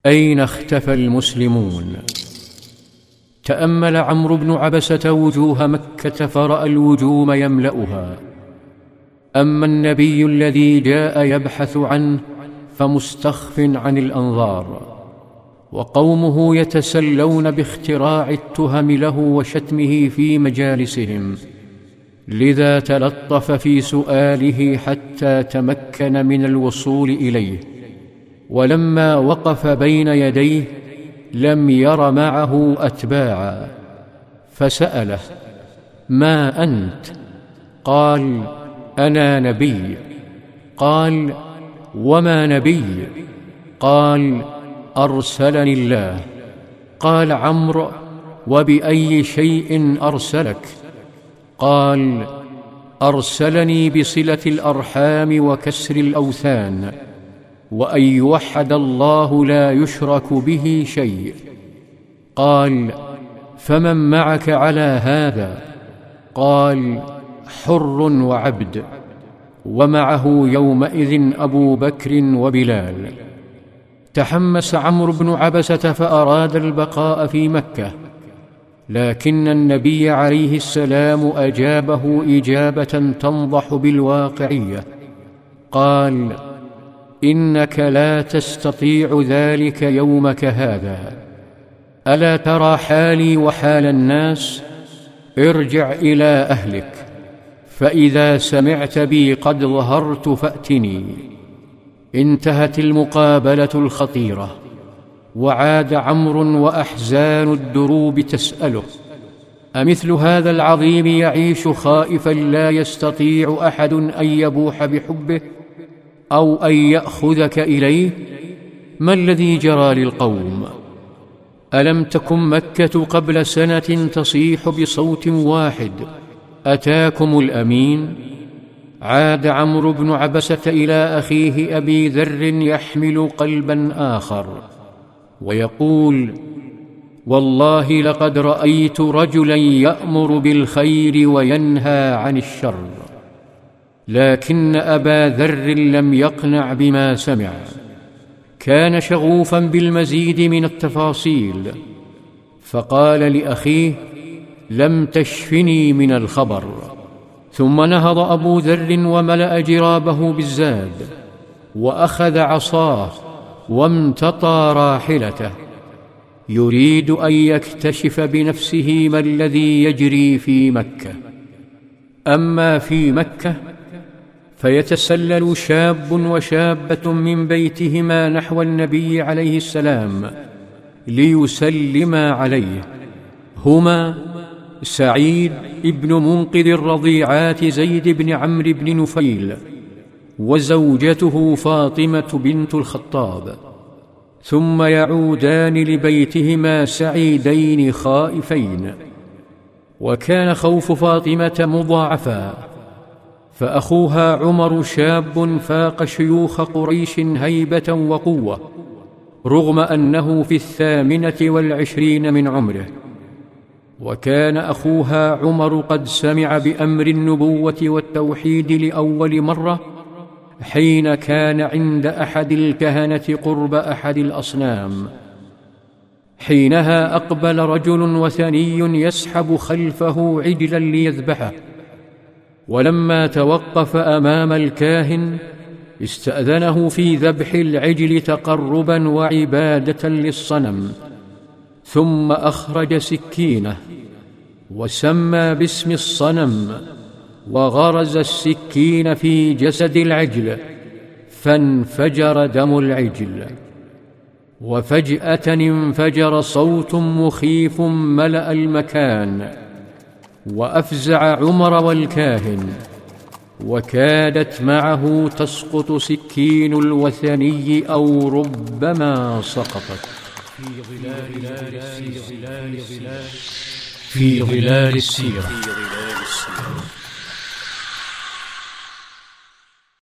أين اختفى المسلمون؟ تأمل عمرو بن عبسة وجوه مكة فرأى الوجوم يملأها. أما النبي الذي جاء يبحث عنه فمستخف عن الأنظار، وقومه يتسلون باختراع التهم له وشتمه في مجالسهم، لذا تلطف في سؤاله حتى تمكن من الوصول إليه. ولما وقف بين يديه لم ير معه أتباعا، فسأله: ما أنت؟ قال: أنا نبي. قال: وما نبي؟ قال: أرسلني الله. قال عمرو: وبأي شيء أرسلك؟ قال: أرسلني بصلة الأرحام وكسر الأوثان، وأن يوحد الله لا يشرك به شيء. قال: فمن معك على هذا؟ قال: حر وعبد، ومعه يومئذ أبو بكر وبلال. تحمس عمرو بن عبسة فأراد البقاء في مكة، لكن النبي عليه السلام أجابه إجابة تنضح بالواقعية. قال: إنك لا تستطيع ذلك يومك هذا. ألا ترى حالي وحال الناس؟ ارجع إلى أهلك، فإذا سمعت بي قد ظهرت فأتني. انتهت المقابلة الخطيرة، وعاد عمرو وأحزان الدروب تسأله: أمثل هذا العظيم يعيش خائفا لا يستطيع أحد أن يبوح بحبه أو أن يأخذك إليه؟ ما الذي جرى للقوم؟ ألم تكن مكة قبل سنة تصيح بصوت واحد: أتاكم الأمين؟ عاد عمرو بن عبسة إلى أخيه أبي ذر يحمل قلبا آخر ويقول: والله لقد رأيت رجلا يأمر بالخير وينهى عن الشر. لكن أبا ذر لم يقنع بما سمع، كان شغوفا بالمزيد من التفاصيل، فقال لأخيه: لم تشفني من الخبر. ثم نهض أبو ذر وملأ جرابه بالزاد، وأخذ عصاه وامتطى راحلته، يريد أن يكتشف بنفسه ما الذي يجري في مكة. أما في مكة فيتسلل شاب وشابة من بيتهما نحو النبي عليه السلام ليسلما عليه، هما سعيد ابن منقذ الرضيعات زيد بن عمرو بن نفيل، وزوجته فاطمة بنت الخطاب، ثم يعودان لبيتهما سعيدين خائفين. وكان خوف فاطمة مضاعفا، فأخوها عمر شاب فاق شيوخ قريش هيبة وقوة، رغم أنه في 28 من عمره. وكان أخوها عمر قد سمع بأمر النبوة والتوحيد لأول مرة حين كان عند أحد الكهنة قرب أحد الأصنام. حينها أقبل رجل وثني يسحب خلفه عجلا ليذبحه، ولما توقف أمام الكاهن استأذنه في ذبح العجل تقربا وعبادة للصنم، ثم أخرج سكينه وسمى باسم الصنم، وغرز السكين في جسد العجل، فانفجر دم العجل. وفجأة انفجر صوت مخيف ملأ المكان، وأفزع عمر والكاهن، وكادت معه تسقط سكين الوثني أو ربما سقطت. في ظلال السيرة.